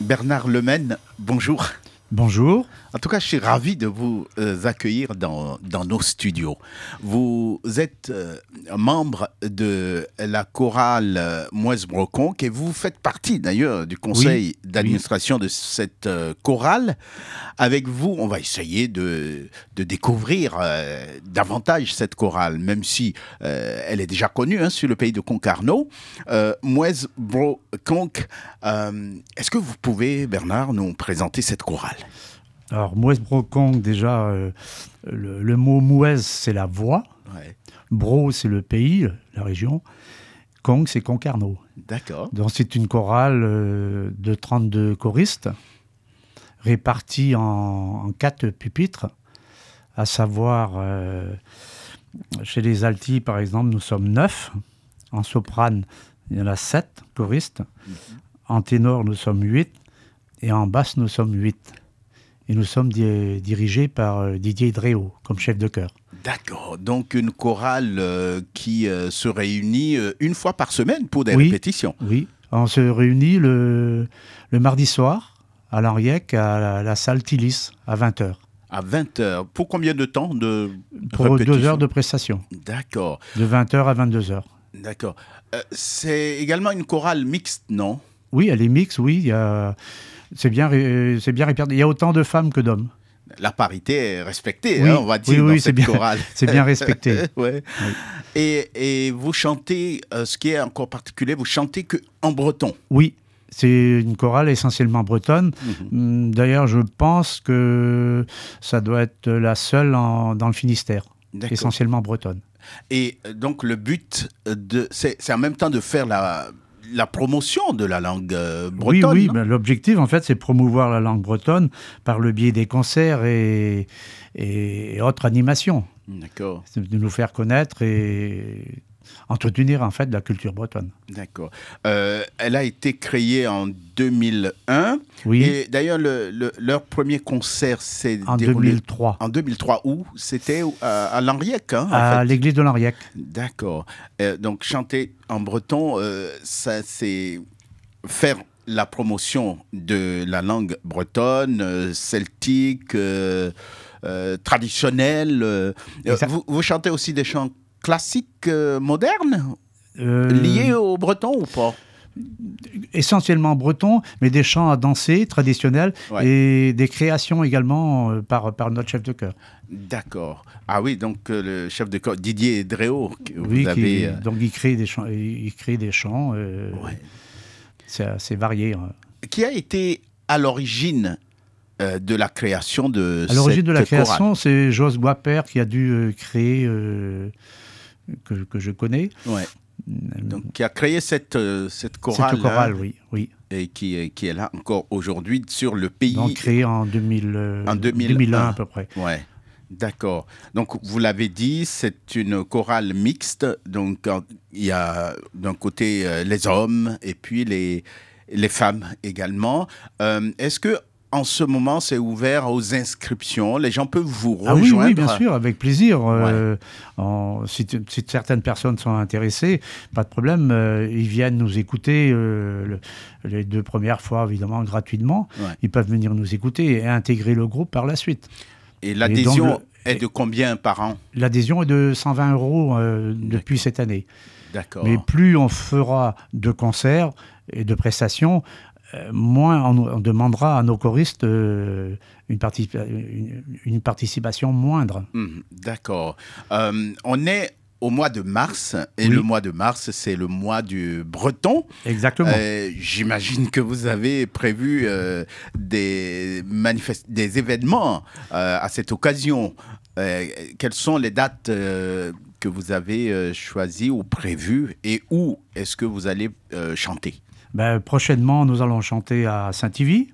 Bernard Lemaine, bonjour. Bonjour. En tout cas, je suis ravi de vous accueillir dans nos studios. Vous êtes membre de la chorale Mouez-Broconque et vous faites partie d'ailleurs du conseil d'administration de cette chorale. Avec vous, on va essayer de découvrir davantage cette chorale, même si elle est déjà connue sur le pays de Concarneau. Mouez-Broconque, est-ce que vous pouvez, Bernard, nous présenter cette chorale ? Alors, Mouez-Broconque, déjà, le mot Mouez, c'est la voix. Ouais. Bro, c'est le pays, la région. Conque, c'est Concarneau. D'accord. Donc, c'est une chorale de 32 choristes, répartis en 4 pupitres, à savoir, chez les altis, par exemple, nous sommes 9. En soprane, il y en a 7 choristes. En ténor, nous sommes 8. Et en basse, nous sommes 8. Et nous sommes dirigés par Didier Dréau, comme chef de chœur. D'accord. Donc, une chorale qui se réunit une fois par semaine pour des répétitions. Oui, on se réunit le mardi soir à l'Henriec, à la salle Tillis, à 20h. À 20h. Pour combien de temps de Pour répétition ? 2 heures de prestation. D'accord. De 20h à 22h. D'accord. C'est également une chorale mixte, non ? Oui, elle est mixte, oui. C'est bien réparti. Il y a autant de femmes que d'hommes. La parité est respectée, oui, on va dire, dans cette chorale. C'est bien respecté. Ouais. Oui. Et vous chantez, ce qui est encore particulier, vous chantez qu'en breton. Oui, c'est une chorale essentiellement bretonne. D'ailleurs, je pense que ça doit être la seule dans le Finistère, essentiellement bretonne. Et donc, le but, c'est en même temps de faire la promotion de la langue bretonne. Oui, ben, l'objectif, en fait, c'est promouvoir la langue bretonne par le biais des concerts et autres animations. D'accord. C'est de nous faire connaître et entretenir, en fait, la culture bretonne. D'accord. Elle a été créée en 2001. Oui. Et d'ailleurs, leur premier concert s'est en déroulé 2003. En 2003, où ? C'était à l'Henriec, à l'église de l'Henriec. D'accord. Donc, chanter en breton, ça, c'est faire la promotion de la langue bretonne, celtique, traditionnelle. Vous chantez aussi des chants classiques modernes liés au breton ou pas ? Essentiellement breton, mais des chants à danser traditionnels et des créations également par notre chef de chœur. D'accord. Ah oui, donc le chef de chœur Didier Dréau, oui, vous avez... donc il crée des chants. C'est assez varié. Qui a été à l'origine de la création de cette chorale ? À l'origine de la création, c'est Jos Guaper qui a dû créer, que je connais. Ouais. Donc, qui a créé cette chorale. Cette chorale, oui. Et qui est là encore aujourd'hui sur le pays. Donc, créée en 2001 à peu près. Ouais. D'accord. Donc, vous l'avez dit, c'est une chorale mixte. Donc, il y a d'un côté les hommes et puis les femmes également. Est-ce que en ce moment, c'est ouvert aux inscriptions. Les gens peuvent vous rejoindre. Oui, bien sûr, avec plaisir. Si certaines personnes sont intéressées, pas de problème. Ils viennent nous écouter les 2 premières fois, évidemment, gratuitement. Ouais. Ils peuvent venir nous écouter et intégrer le groupe par la suite. Et l'adhésion est de combien par an ? L'adhésion est de 120 € depuis cette année. D'accord. Mais plus on fera de concerts et de prestations, moins on demandera à nos choristes une participation moindre. D'accord. On est au mois de mars, et le mois de mars, c'est le mois du breton. Exactement. J'imagine que vous avez prévu des événements à cette occasion. Quelles sont les dates que vous avez choisies ou prévues, et où est-ce que vous allez chanter ? Prochainement, nous allons chanter à Saint-Yvi,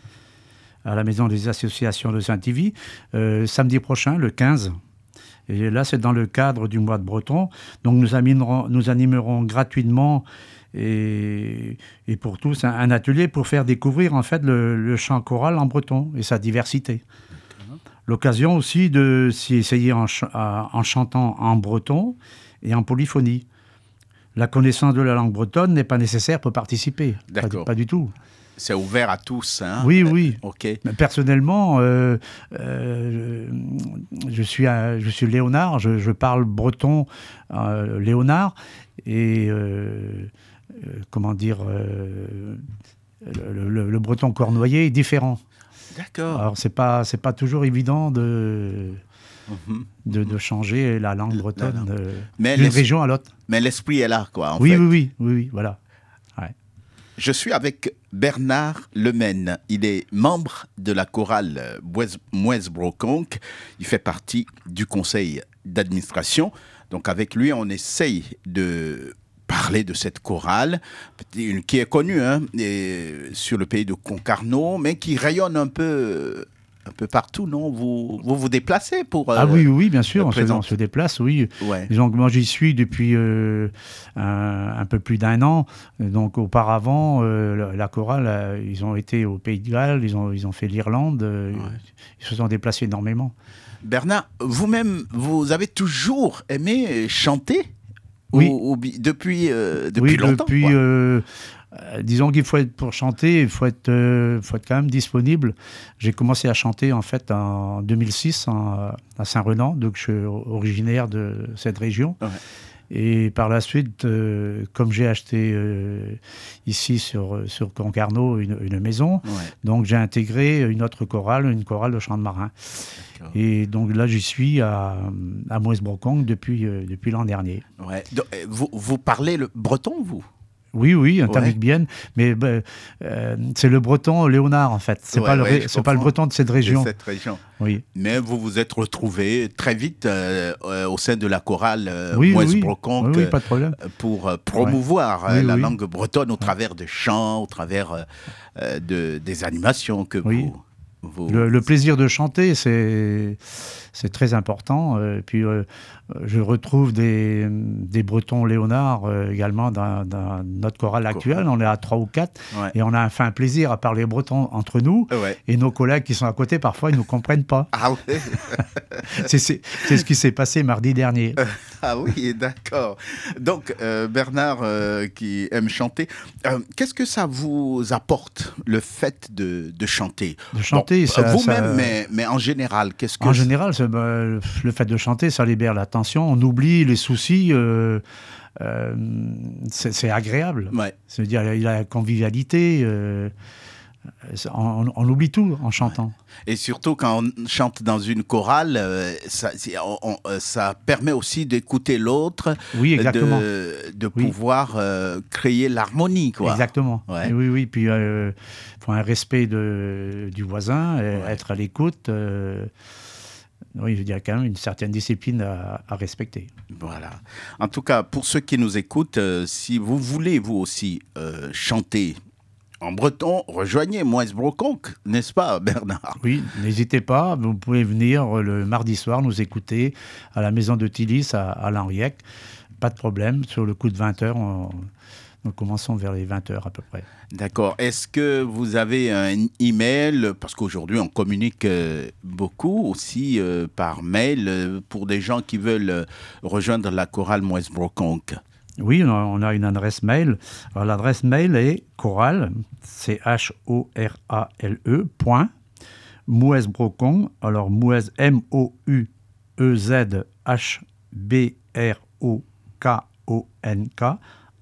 à la Maison des Associations de Saint-Yvi, samedi prochain, le 15. Et là, c'est dans le cadre du mois de breton. Donc, nous animerons gratuitement et pour tous un atelier pour faire découvrir en fait le chant choral en breton et sa diversité. L'occasion aussi de s'y essayer en chantant en breton et en polyphonie. La connaissance de la langue bretonne n'est pas nécessaire pour participer. Pas du tout. C'est ouvert à tous, hein? Oui, oui. Ok. Personnellement, je suis léonard, je parle breton léonard, et comment dire, le breton cornouaillais est différent. D'accord. Alors c'est pas toujours évident de changer la langue bretonne d'une région à l'autre. Mais l'esprit est là, quoi. Oui, voilà. Ouais. Je suis avec Bernard Lemaine. Il est membre de la chorale Mouez-Broconque. Il fait partie du conseil d'administration. Donc avec lui, on essaye de parler de cette chorale qui est connue sur le pays de Concarneau, mais qui rayonne un peu partout, non? Vous déplacez pour... oui, bien sûr, on se déplace, oui. Ouais. Donc, moi, j'y suis depuis un peu plus d'1 an. Donc, auparavant, la chorale, ils ont été au Pays de Galles, ils ont fait l'Irlande, ils se sont déplacés énormément. Bernard, vous-même, vous avez toujours aimé chanter? Oui. Depuis longtemps? Disons pour chanter, il faut être quand même disponible. J'ai commencé à chanter en fait en 2006 à Saint-Renan, donc je suis originaire de cette région. Ouais. Et par la suite, comme j'ai acheté ici sur Concarneau une maison, donc j'ai intégré une autre chorale, une chorale de chant de marin. D'accord. Et donc là, j'y suis à Mouez-Broconque depuis l'an dernier. Ouais. Donc, vous parlez le breton, vous? Oui, un tamic bien, mais c'est le breton léonard en fait. C'est pas le breton de cette région. Oui. Mais vous vous êtes retrouvé très vite au sein de la chorale Mouez-Broconque, pas de problème, pour promouvoir la langue bretonne au travers de chants, au travers des animations que vous... Le plaisir de chanter, c'est très important. Puis je retrouve des Bretons léonards également dans notre chorale actuelle. On est à 3 ou 4 et on a fait un plaisir à parler breton entre nous. Ouais. Et nos collègues qui sont à côté, parfois, ils ne nous comprennent pas. Ah oui. C'est ce qui s'est passé mardi dernier. Ah oui, d'accord. Donc, Bernard qui aime chanter, qu'est-ce que ça vous apporte, le fait de chanter? De chanter, vous-même, mais en général, qu'est-ce que... En général, le fait de chanter, ça libère la tension, on oublie les soucis, c'est agréable. Ouais. C'est-à-dire, il y a la convivialité, on oublie tout en chantant. Ouais. Et surtout, quand on chante dans une chorale, ça permet aussi d'écouter l'autre, exactement. de pouvoir créer l'harmonie, quoi. Exactement. Ouais. Oui. Puis, il faut un respect du voisin, être à l'écoute. Oui, il y a quand même une certaine discipline à respecter. Voilà. En tout cas, pour ceux qui nous écoutent, si vous voulez, vous aussi, chanter en breton, rejoignez Mouez-Broconque, n'est-ce pas, Bernard? Oui, n'hésitez pas. Vous pouvez venir le mardi soir nous écouter à la maison de Tillis à Lanriec. Pas de problème. Sur le coup de 20h, nous commençons vers les 20h à peu près. D'accord. Est-ce que vous avez un email? Parce qu'aujourd'hui, on communique beaucoup aussi par mail pour des gens qui veulent rejoindre la chorale Mouez-Broconque. Oui, on a une adresse mail. Alors, l'adresse mail est chorale, CHORALE, Mouez-Broconque, alors Mouez, MOUEZHBROKONK,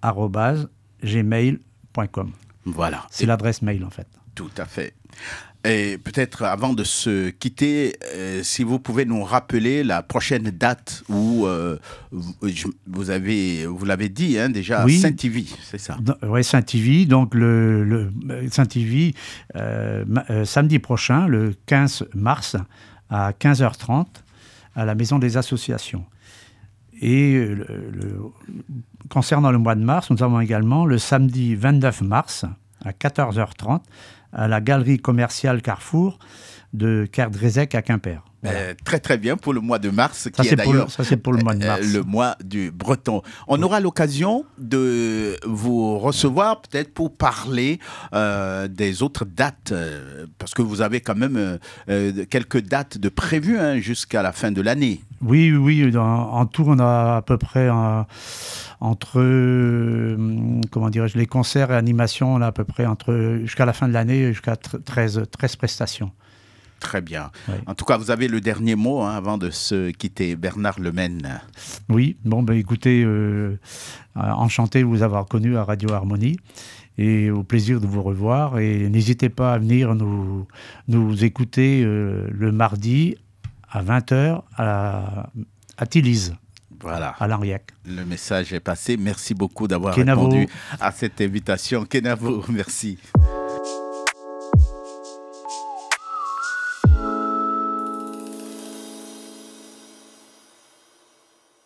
@gmail.com. Voilà. C'est l'adresse mail, en fait. Tout à fait. Et peut-être avant de se quitter, si vous pouvez nous rappeler la prochaine date où vous l'avez dit déjà, Saint-Yvi, c'est ça? Oui, Saint-Yvi. Donc le Saint-Yvi, samedi prochain, le 15 mars, à 15h30, à la Maison des Associations. Et concernant le mois de mars, nous avons également le samedi 29 mars, à 14h30, à la galerie commerciale Carrefour, de Kerdrezek à Quimper. Voilà. Très très bien pour le mois de mars, Ça, qui est d'ailleurs ça c'est pour le mois de mars. le mois du breton. On aura l'occasion de vous recevoir peut-être pour parler des autres dates, parce que vous avez quand même quelques dates de prévues jusqu'à la fin de l'année. Oui, en tout on a à peu près entre les concerts et animations, on a à peu près jusqu'à la fin de l'année, jusqu'à 13 prestations. Très bien. Oui. En tout cas, vous avez le dernier mot avant de se quitter, Bernard Lemaine. Oui, écoutez, enchanté de vous avoir connu à Radio Harmonie et au plaisir de vous revoir. Et n'hésitez pas à venir nous écouter le mardi à 20h à Tillise. Voilà. À Lanriac. Le message est passé. Merci beaucoup d'avoir répondu à cette invitation. Kenavo, merci.